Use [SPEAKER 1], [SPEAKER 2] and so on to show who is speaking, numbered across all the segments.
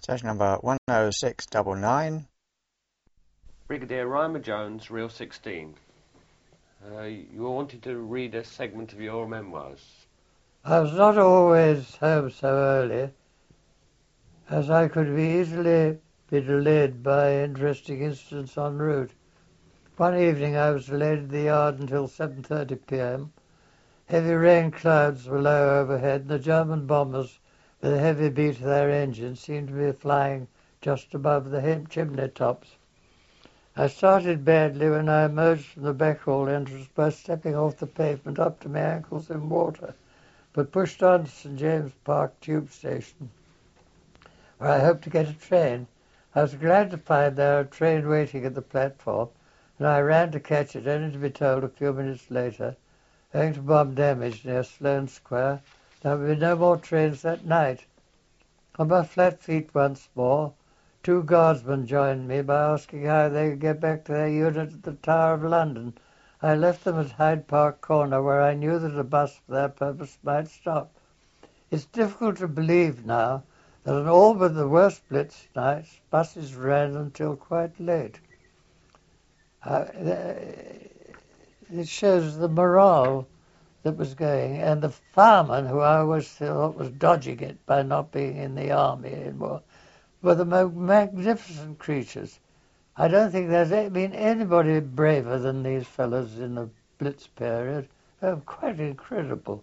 [SPEAKER 1] Station number 10699.
[SPEAKER 2] Brigadier Rymer Jones, Reel 16. You wanted to read a segment of your memoirs.
[SPEAKER 3] I was not always home so early, as I could be easily be delayed by interesting incidents en route. One evening I was delayed in the yard until 7:30 p.m. Heavy rain clouds were low overhead, and the German bombers, with a heavy beat of their engines, seemed to be flying just above the chimney tops. I started badly when I emerged from the back hall entrance by stepping off the pavement up to my ankles in water, but pushed on to St James Park tube station, where I hoped to get a train. I was glad to find there a train waiting at the platform, and I ran to catch it, only to be told a few minutes later, owing to bomb damage near Sloane Square, there would be no more trains that night. On my flat feet once more, two guardsmen joined me by asking how they could get back to their unit at the Tower of London. I left them at Hyde Park Corner, where I knew that a bus for their purpose might stop. It's difficult to believe now that on all but the worst blitz nights, buses ran until quite late. It shows the morale that was going, and the firemen, who I always thought was dodging it by not being in the army anymore, were the most magnificent creatures. I don't think there's been anybody braver than these fellows in the Blitz period. They're quite incredible.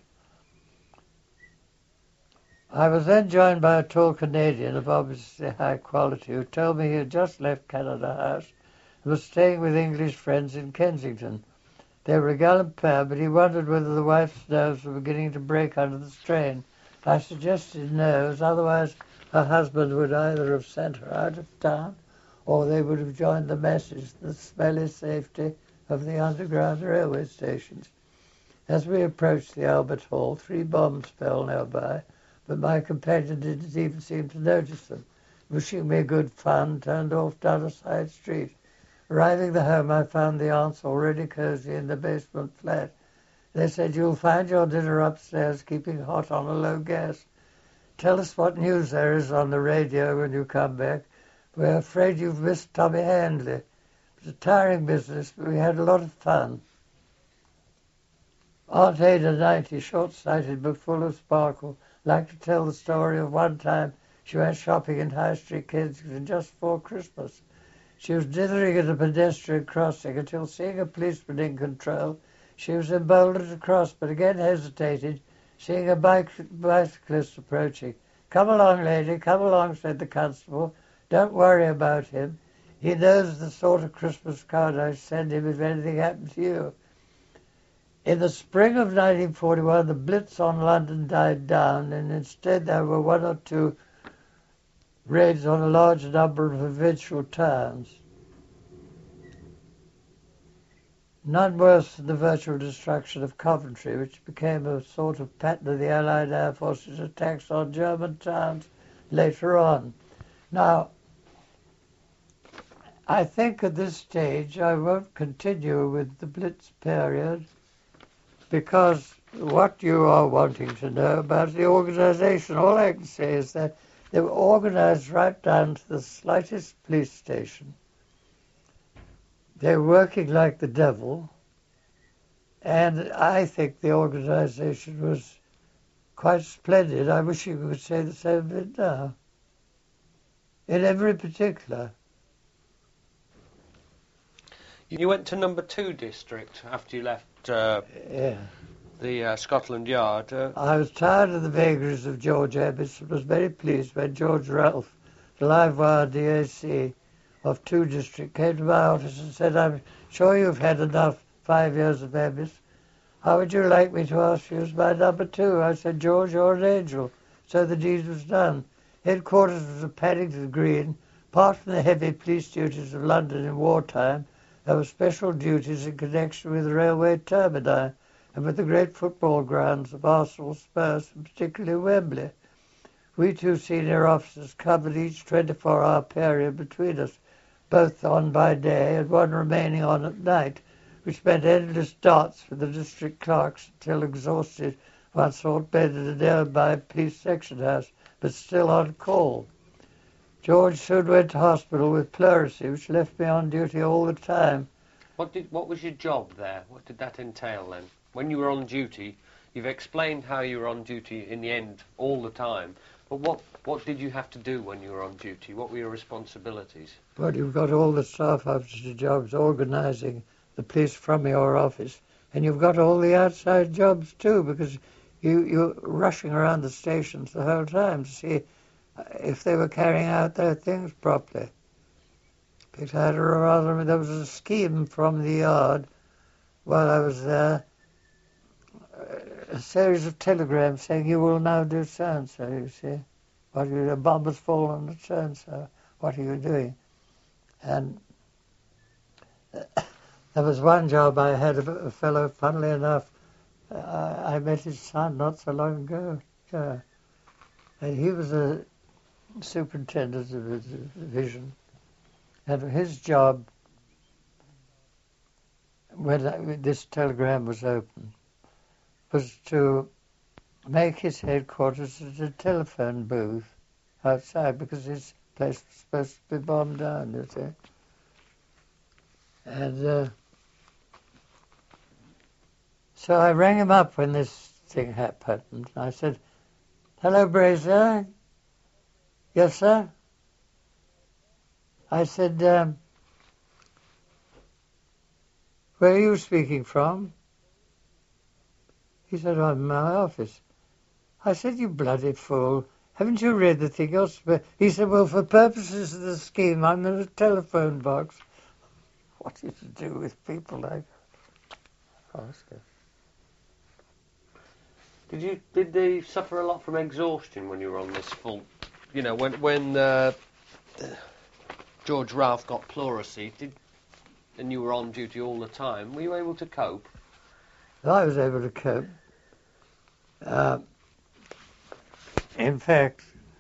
[SPEAKER 3] I was then joined by a tall Canadian of obviously high quality who told me he had just left Canada House and was staying with English friends in Kensington. They were a gallant pair, but he wondered whether the wife's nerves were beginning to break under the strain. I suggested no, as otherwise her husband would either have sent her out of town or they would have joined the message, the smelly safety of the underground railway stations. As we approached the Albert Hall, 3 bombs fell nearby, but my companion didn't even seem to notice them. Wishing me good fun, turned off down a side street. Arriving at the home, I found the aunts already cosy in the basement flat. They said, "You'll find your dinner upstairs, keeping hot on a low gas. Tell us what news there is on the radio when you come back. We're afraid you've missed Tommy Handley. It was a tiring business, but we had a lot of fun." Aunt Ada, 90, short-sighted but full of sparkle, liked to tell the story of one time she went shopping in High Street, Kensington, just before Christmas. She was dithering at a pedestrian crossing until, seeing a policeman in control, she was emboldened to cross, but again hesitated, seeing a bicyclist approaching. "Come along, lady, come along," said the constable. "Don't worry about him. He knows the sort of Christmas card I send him if anything happened to you." In the spring of 1941, the Blitz on London died down, and instead there were 1 or 2 raids on a large number of provincial towns. None worse than the virtual destruction of Coventry, which became a sort of pattern of the Allied Air Force's attacks on German towns later on. Now, I think at this stage I won't continue with the Blitz period, because what you are wanting to know about the organization, all I can say is that they were organized right down to the slightest police station. They were working like the devil, and I think the organization was quite splendid. I wish you could say the same of it now, in every particular.
[SPEAKER 2] You went to number 2 district after you left
[SPEAKER 3] Yeah.
[SPEAKER 2] the Scotland Yard.
[SPEAKER 3] I was tired of the vagaries of George Abbott and was very pleased when George Ralph, the live wire DAC of 2 District, came to my office and said, "I'm sure you've had enough 5 years of Abbott. How would you like me to ask you as my number 2? I said, "George, you're an angel." So the deed was done. Headquarters was at Paddington Green. Apart from the heavy police duties of London in wartime, there were special duties in connection with railway termini and with the great football grounds of Arsenal, Spurs, and particularly Wembley. We 2 senior officers covered each 24-hour period between us, both on by day and one remaining on at night, which meant endless darts with the district clerks until exhausted one sought bed at a nearby police section house, but still on call. George soon went to hospital with pleurisy, which left me on duty all the time.
[SPEAKER 2] What was your job there? What did that entail then? When you were on duty, you've explained how you were on duty in the end all the time, but what did you have to do when you were on duty? What were your responsibilities?
[SPEAKER 3] Well, you've got all the staff officer jobs organising the police from your office, and you've got all the outside jobs too, because you're rushing around the stations the whole time to see if they were carrying out their things properly. There was a scheme from the yard while I was there, a series of telegrams saying, you will now do so-and-so, you see. A bomb has fallen at so-and-so. What are you doing? And there was one job I had, a fellow, funnily enough, I met his son not so long ago. Yeah. And he was a superintendent of a division. And his job, when this telegram was opened, was to make his headquarters at a telephone booth outside, because his place was supposed to be bombed down, you see. And so I rang him up when this thing happened, and I said, hello, Brazier. Yes, sir? I said, where are you speaking from? He said, I'm in my office. I said, you bloody fool. Haven't you read the thing? He said, well, for purposes of the scheme, I'm in a telephone box. What is to do with people like Oscar?
[SPEAKER 2] Did they suffer a lot from exhaustion when you were on this full? You know, when George Ralph got pleurisy, and you were on duty all the time, were you able to cope?
[SPEAKER 3] I was able to cope. In fact,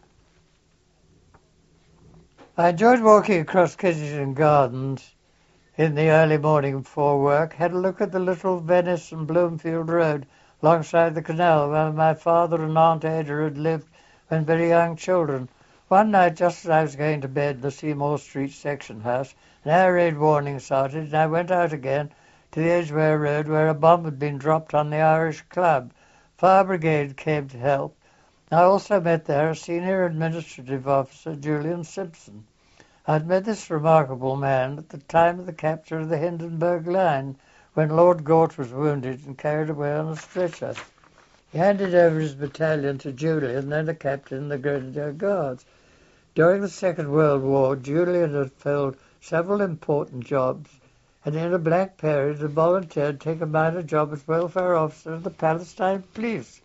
[SPEAKER 3] I enjoyed walking across Kensington Gardens in the early morning before work, had a look at the little Venice and Bloomfield Road alongside the canal where my father and Aunt Ada had lived when very young children. One night, just as I was going to bed in the Seymour Street section house, an air raid warning sounded, and I went out again to the Edgware Road where a bomb had been dropped on the Irish Club. Fire brigade came to help. I also met there a senior administrative officer, Julian Simpson. I'd met this remarkable man at the time of the capture of the Hindenburg Line, when Lord Gort was wounded and carried away on a stretcher. He handed over his battalion to Julian, then a captain in the Grenadier Guards. During the Second World War, Julian had filled several important jobs, and in a blank period had volunteered to take a minor job as welfare officer of the Palestine Police.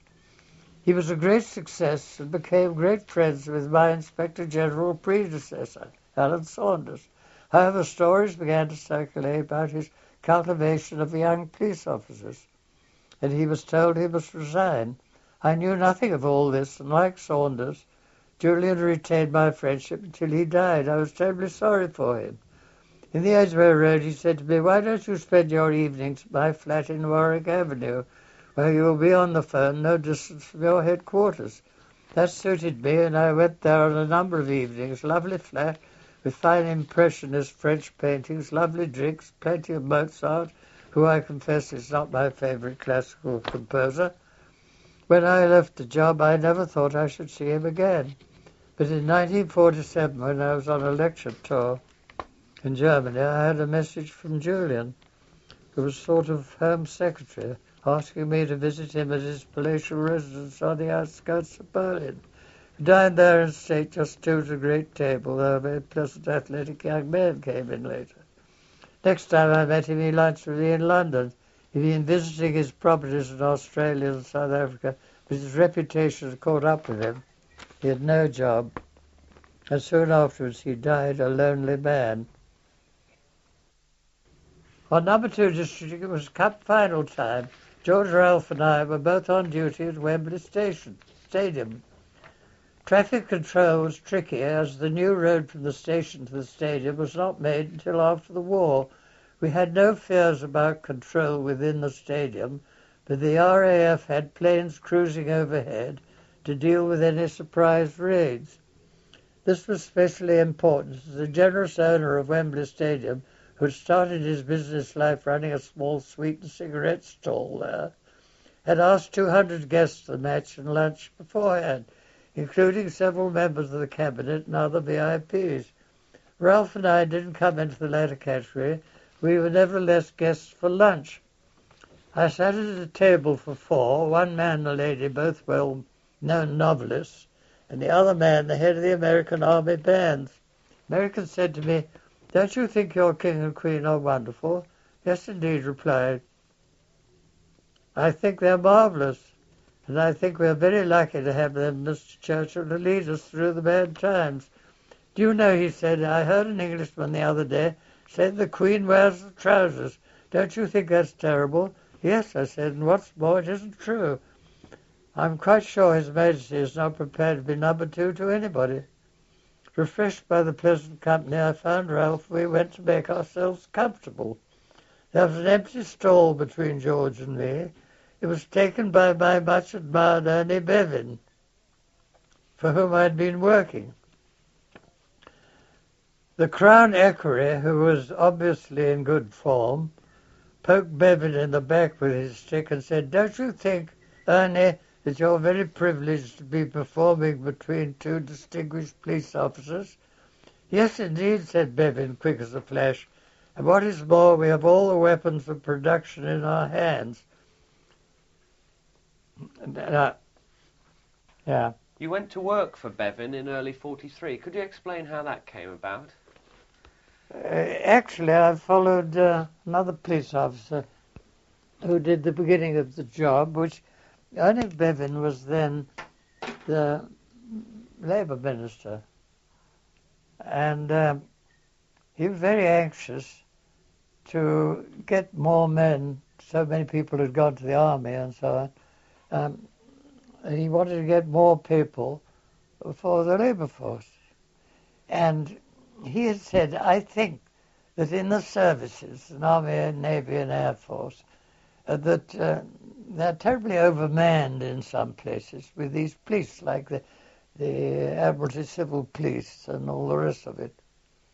[SPEAKER 3] He was a great success and became great friends with my Inspector General predecessor, Alan Saunders. However, stories began to circulate about his cultivation of young police officers, and he was told he must resign. I knew nothing of all this, and like Saunders, Julian retained my friendship until he died. I was terribly sorry for him. In the Edgware Road, he said to me, why don't you spend your evenings at my flat in Warwick Avenue, where you will be on the phone no distance from your headquarters? That suited me, and I went there on a number of evenings. Lovely flat, with fine impressionist French paintings, lovely drinks, plenty of Mozart, who I confess is not my favourite classical composer. When I left the job, I never thought I should see him again. But in 1947, when I was on a lecture tour in Germany, I had a message from Julian, who was sort of Home Secretary, asking me to visit him at his palatial residence on the outskirts of Berlin. We dined there in state, just two at a great table, though a very pleasant athletic young man came in later. Next time I met him, he lunched with me in London. He'd been visiting his properties in Australia and South Africa, but his reputation had caught up with him. He had no job, and soon afterwards he died a lonely man. On number 2 district, it was Cup final time. George Ralph and I were both on duty at Wembley Stadium. Traffic control was tricky, as the new road from the station to the stadium was not made until after the war. We had no fears about control within the stadium, but the RAF had planes cruising overhead to deal with any surprise raids. This was especially important as the generous owner of Wembley Stadium, who had started his business life running a small sweet and cigarette stall there, had asked 200 guests to the match and lunch beforehand, including several members of the cabinet and other VIPs. Ralph and I didn't come into the latter category. We were nevertheless guests for lunch. I sat at a table for four, one man and a lady, both well-known novelists, and the other man, the head of the American Army Bands. The American said to me, "Don't you think your king and queen are wonderful?" "Yes, indeed," replied. "I think they're marvellous, and I think we're very lucky to have them, Mr. Churchill, to lead us through the bad times. Do you know," he said, "I heard an Englishman the other day say the Queen wears the trousers. Don't you think that's terrible?" "Yes," I said, "and what's more, it isn't true. I'm quite sure His Majesty is not prepared to be number two to anybody." Refreshed by the pleasant company I found Ralph, we went to make ourselves comfortable. There was an empty stall between George and me. It was taken by my much admired Ernie Bevin, for whom I had been working. The Crown Equerry, who was obviously in good form, poked Bevan in the back with his stick and said, "Don't you think, Ernie, that you're very privileged to be performing between two distinguished police officers?" "Yes, indeed," said Bevan, quick as a flash. "And what is more, we have all the weapons of production in our hands." Yeah.
[SPEAKER 2] You went to work for Bevan in early 43. Could you explain how that came about?
[SPEAKER 3] Actually, I followed another police officer who did the beginning of the job, which Ernie Bevin was then the Labour Minister. And he was very anxious to get more men. So many people had gone to the army and so on. He wanted to get more people for the labour force. And he had said, "I think that in the services, an Army, Navy and Air Force, that they're terribly overmanned in some places with these police, like the Admiralty Civil Police and all the rest of it.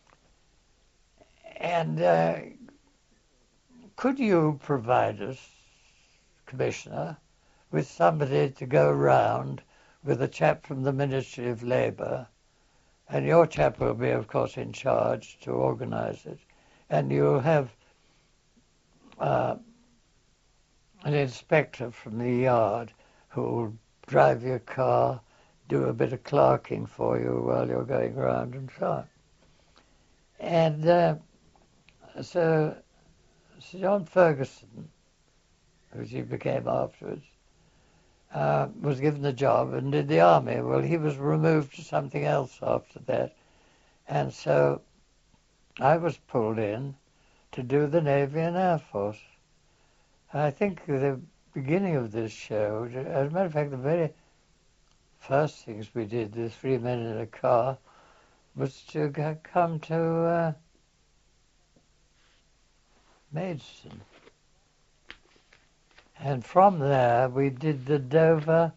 [SPEAKER 3] And could you provide us, Commissioner, with somebody to go round with a chap from the Ministry of Labour, and your chap will be, of course, in charge to organise it, and you'll have an inspector from the yard who will drive your car, do a bit of clerking for you while you're going round and so on." And so Sir John Ferguson, who he became afterwards, was given the job and did the army. Well, he was removed to something else after that. And so I was pulled in to do the Navy and Air Force. I think the beginning of this show, as a matter of fact, the very first things we did, the three men in a car, was to come to Maidstone. And from there, we did the Dover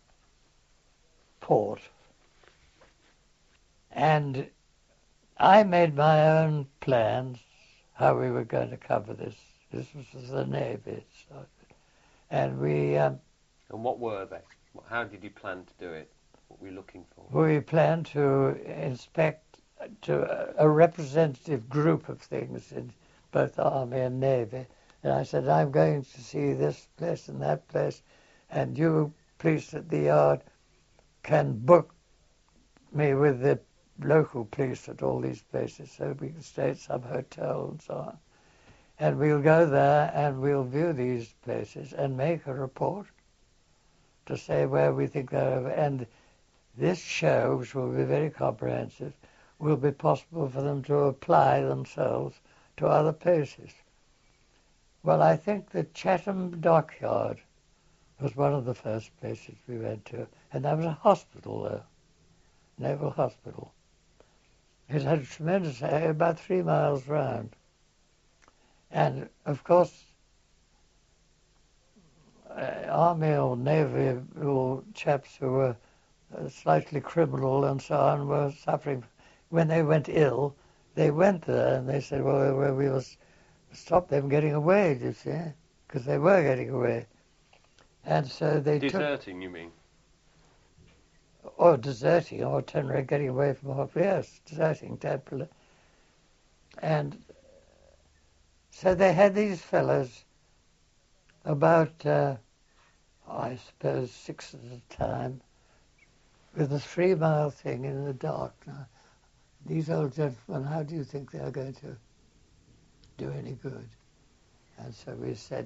[SPEAKER 3] port. And I made my own plans how we were going to cover this. This was the Navy. And we...
[SPEAKER 2] And what were they? How did you plan to do it? What were you looking for?
[SPEAKER 3] We planned to inspect to a representative group of things in both Army and Navy. And I said, "I'm going to see this place and that place, and you, police at the yard, can book me with the local police at all these places so we can stay at some hotel and so on. And we'll go there and we'll view these places and make a report to say where we think they're." And this show, which will be very comprehensive, will be possible for them to apply themselves to other places. Well, I think the Chatham Dockyard was one of the first places we went to, and that was a hospital there, Naval Hospital. It had a tremendous area, about 3 miles round. And, of course, Army or Navy or chaps who were slightly criminal and so on were suffering. When they went ill, they went there and they said, well, we will stop them getting away, you see, because they were getting away. And so they
[SPEAKER 2] Deserting, you mean?
[SPEAKER 3] Or deserting, or temporarily getting away from home. Yes, deserting temporarily. And so they had these fellows, about, I suppose, 6 at a time, with a 3-mile thing in the dark. Now, these old gentlemen, how do you think they're going to do any good? And so we said,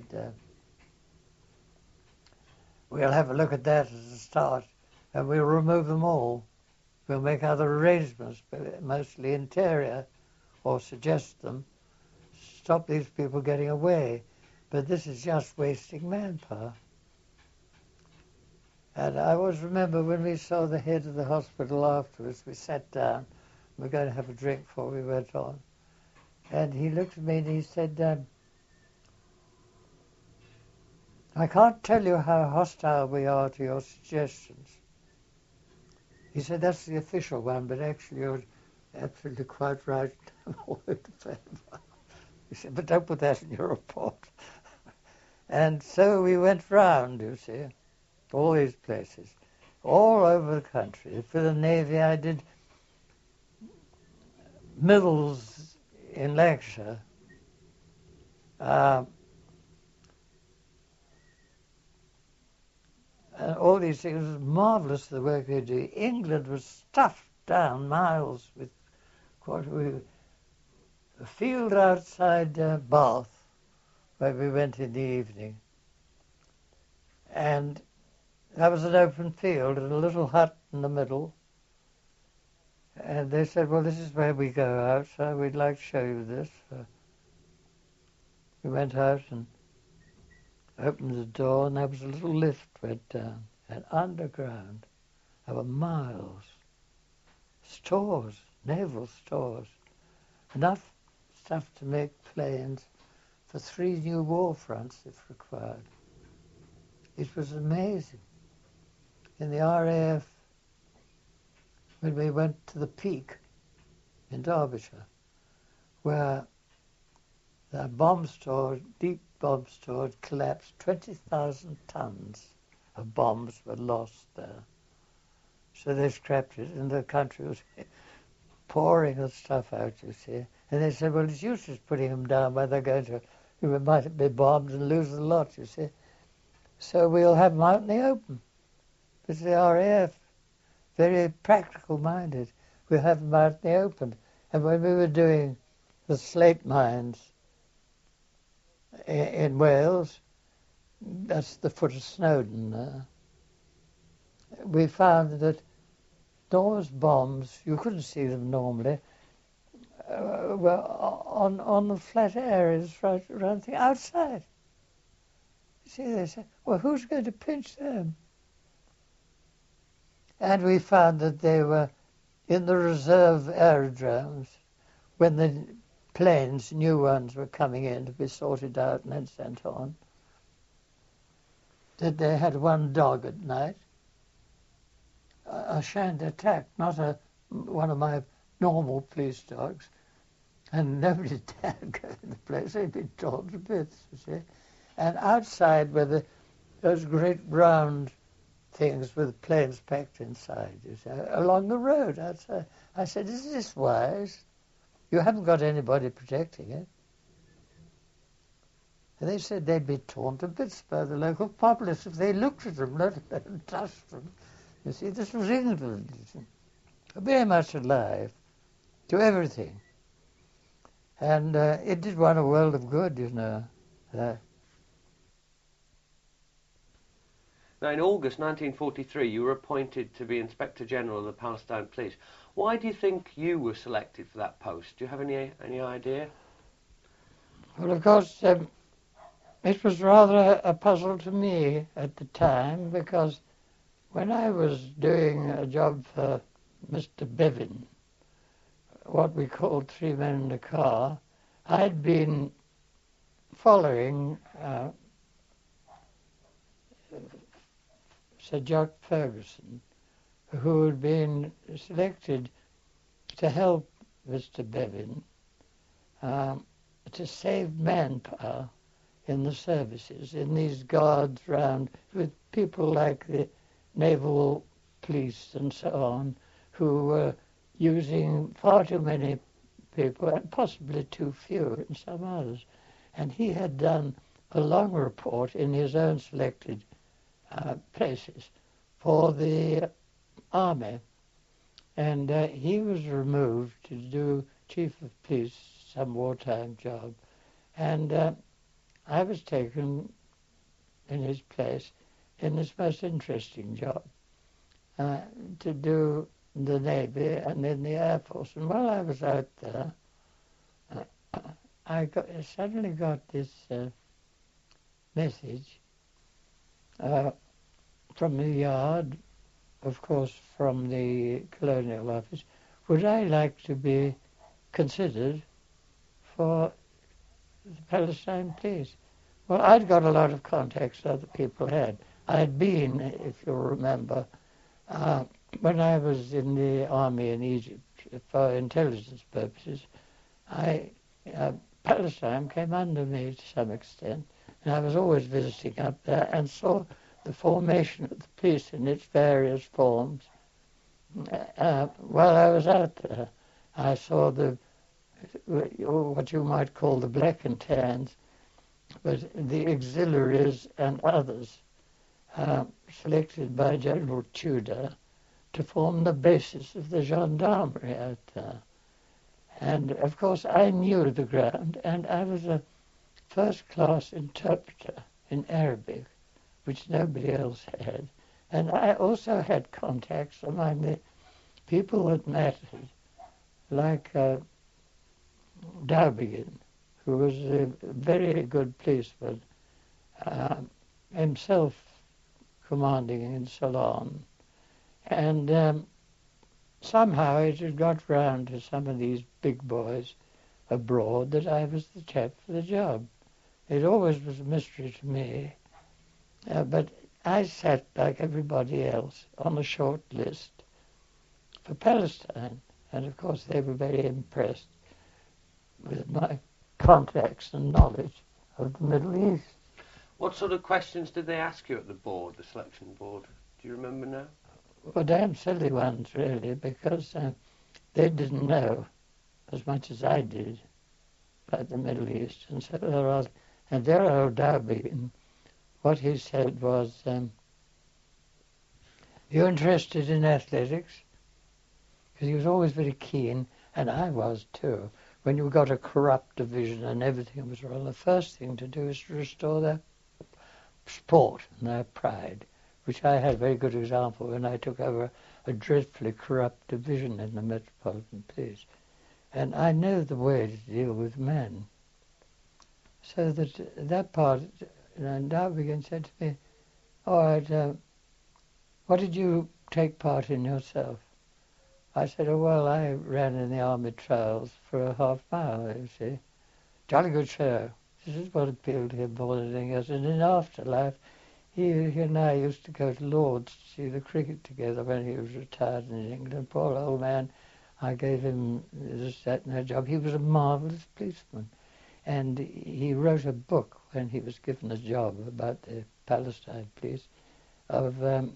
[SPEAKER 3] we'll have a look at that as a start, and we'll remove them all. We'll make other arrangements, but mostly interior, or suggest them, stop these people getting away. But this is just wasting manpower. And I always remember when we saw the head of the hospital afterwards, we sat down, we were going to have a drink before we went on. And he looked at me and he said, I can't tell you how hostile we are to your suggestions. He said, that's the official one, but actually you're absolutely quite right. He said, but don't put that in your report. And so we went round, you see, all these places, all over the country. For the Navy, I did mills in Lancashire. And all these things, it was marvellous the work they do. England was stuffed down miles with a field outside Bath, where we went in the evening. And that was an open field and a little hut in the middle. And they said, well, this is where we go out, so we'd like to show you this. We went out and opened the door, and there was a little lift went down, and underground, there were miles, stores, naval stores, enough stuff to make planes for 3 new war fronts if required. It was amazing. In the RAF, when we went to the Peak in Derbyshire, where the bomb store, deep bomb store, had collapsed. 20,000 tons of bombs were lost there. So they scrapped it, and the country was pouring the stuff out, you see. And they said, well, it's useless putting them down where they're going to, we might be bombed and lose the lot, you see. So we'll have them out in the open. It's the RAF, very practical minded. We'll have them out in the open. And when we were doing the slate mines in Wales, that's the foot of Snowdon, we found that those bombs, you couldn't see them normally, were on the flat areas right around the outside. You see, they said, well, who's going to pinch them? And we found that they were in the reserve aerodromes when the planes, new ones, were coming in to be sorted out and then sent on. That they had one dog at night, a Chien d'Attack, not one of my normal police dogs, and nobody dared go in the place. They'd been torn to bits, you see. And outside were those great round things with planes packed inside, you see, along the road outside. I said, is this wise? You haven't got anybody protecting it. And they said they'd be torn to bits by the local populace if they looked at them, let alone touched them. You see, this was England, very much alive to everything. And it did one a world of good, you know.
[SPEAKER 2] Now, in August 1943, you were appointed to be Inspector General of the Palestine Police. Why do you think you were selected for that post? Do you have any idea?
[SPEAKER 3] Well, of course, it was rather a puzzle to me at the time, because when I was doing a job for Mr. Bevan, what we called 3 Men in a Car, I'd been following Sir Jock Ferguson, who had been selected to help Mr. Bevan to save manpower in the services, in these guards round, with people like the naval police and so on, who were using far too many people and possibly too few in some others. And he had done a long report in his own selected places for the army. And he was removed to do chief of police, some wartime job. And I was taken in his place in this most interesting job to do the Navy and then the Air Force. And while I was out there, I suddenly got this message from the yard, of course from the Colonial Office. Would I like to be considered for the Palestine Police? Well, I'd got a lot of contacts other people had. I had been, if you'll remember, when I was in the army in Egypt for intelligence purposes, Palestine came under me to some extent, and I was always visiting up there and saw the formation of the police in its various forms. While I was out there, I saw what you might call the black and tans, but the auxiliaries and others selected by General Tudor to form the basis of the gendarmerie out there. And of course I knew the ground, and I was a first-class interpreter in Arabic, which nobody else had. And I also had contacts among the people that mattered, like Darbigan, who was a very good policeman, himself commanding in Ceylon. And somehow it had got round to some of these big boys abroad that I was the chap for the job. It always was a mystery to me, but I sat like everybody else on a short list for Palestine, and of course they were very impressed with my contacts and knowledge of the Middle East.
[SPEAKER 2] What sort of questions did they ask you at the board, the selection board? Do you remember now?
[SPEAKER 3] Well, damn silly ones, really, because they didn't know as much as I did about the Middle East. And so there was, and there Darbigan, what he said was, you're interested in athletics? Because he was always very keen, and I was too. When you got a corrupt division and everything was wrong, the first thing to do is to restore their sport and their pride, which I had a very good example when I took over a dreadfully corrupt division in the Metropolitan Police. And I know the way to deal with men. So that part, and Darbigan said to me, all right, what did you take part in yourself? I said, oh, well, I ran in the army trials for a half mile, you see. Jolly good show. This is what appealed to him more than anything else. And in afterlife, he and I used to go to Lord's to see the cricket together when he was retired in England. Poor old man, I gave him this, that, and that job. He was a marvellous policeman. And he wrote a book when he was given a job about the Palestine police of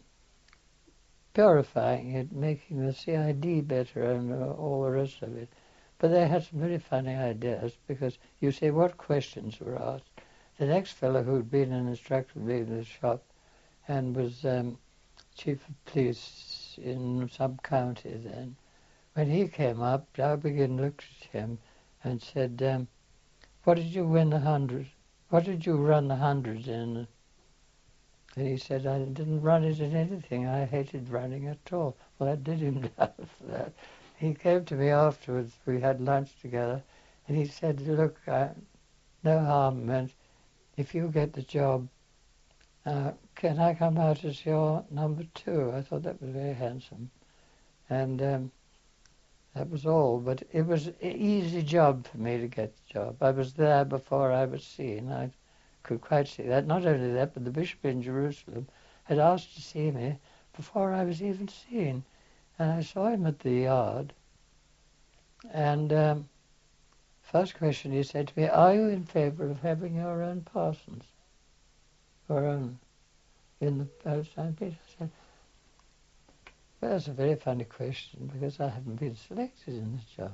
[SPEAKER 3] purifying it, making the CID better and all the rest of it. But they had some very funny ideas because you say what questions were asked. The next fellow who'd been an instructor in the shop and was chief of police in some county then, when he came up, Darbigan looked at him and said, what did you win the 100? What did you run the 100s in? And he said, I didn't run it in anything. I hated running at all. Well, that did him down for that. He came to me afterwards. We had lunch together. And he said, look, no harm meant. If you get the job, can I come out as your number 2? I thought that was very handsome. And that was all. But it was an easy job for me to get the job. I was there before I was seen. I could quite see that. Not only that, but the bishop in Jerusalem had asked to see me before I was even seen. And I saw him at the yard. And first question he said to me, are you in favour of having your own parsons? Your own in the Palestine Peace? I said, well, that's a very funny question because I haven't been selected in this job.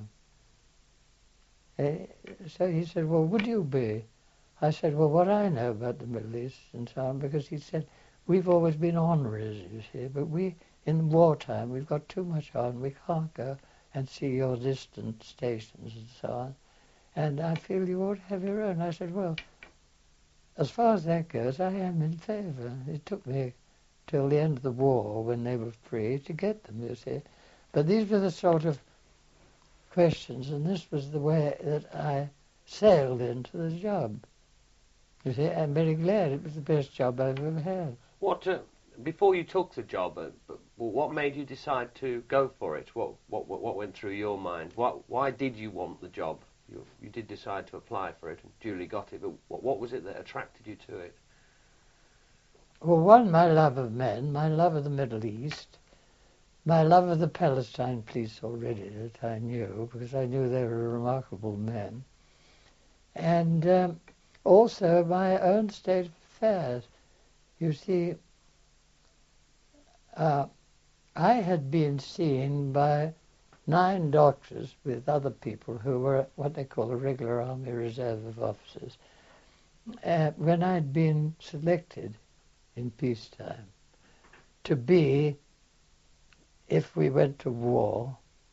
[SPEAKER 3] So he said, well, would you be? I said, well, what I know about the Middle East and so on, because he said, we've always been honoraries, you see, but in wartime, we've got too much on. We can't go and see your distant stations and so on. And I feel you ought to have your own. I said, well, as far as that goes, I am in favour. It took me till the end of the war, when they were free, to get them, you see. But these were the sort of questions, and this was the way that I sailed into the job. You see, I'm very glad it was the best job I've ever had.
[SPEAKER 2] What before you took the job? What made you decide to go for it? What went through your mind? Why did you want the job? You did decide to apply for it and duly got it. But what was it that attracted you to it?
[SPEAKER 3] Well, one, my love of men, my love of the Middle East, my love of the Palestine police already that I knew, because I knew they were remarkable men, and also my own state of affairs. You see, I had been seen by 9 doctors with other people who were what they call a regular Army Reserve of officers, when I'd been selected in peacetime to be, if we went to war,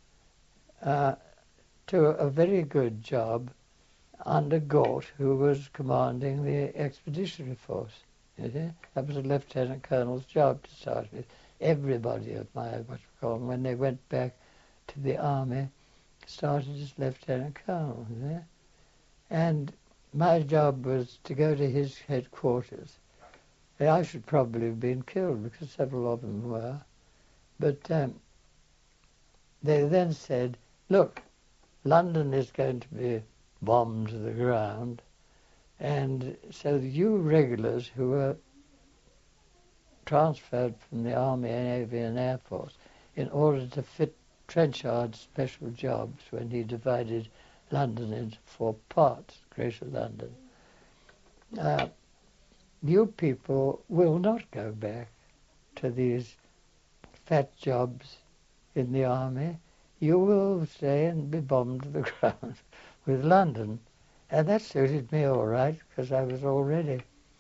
[SPEAKER 3] to a very good job under Gort, who was commanding the expeditionary force. You see? That was a lieutenant colonel's job to start with. Everybody at my when they went back to the army, started as lieutenant colonel. You see? And my job was to go to his headquarters. I should probably have been killed because several of them were. But they then said, look, London is going to be bombed to the ground, and so you regulars who were transferred from the Army, Navy and Air Force in order to fit Trenchard's special jobs when he divided London into 4 parts, Greater London, you people will not go back to these fat jobs in the army. You will stay and be bombed to the ground with London. And that suited me all right, because I was already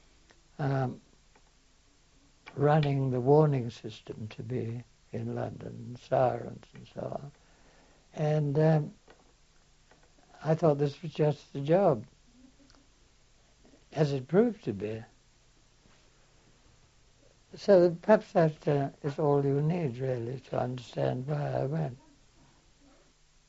[SPEAKER 3] running the warning system to be in London, sirens and so on. And I thought this was just the job, as it proved to be. So perhaps that is all you need, really, to understand why I went.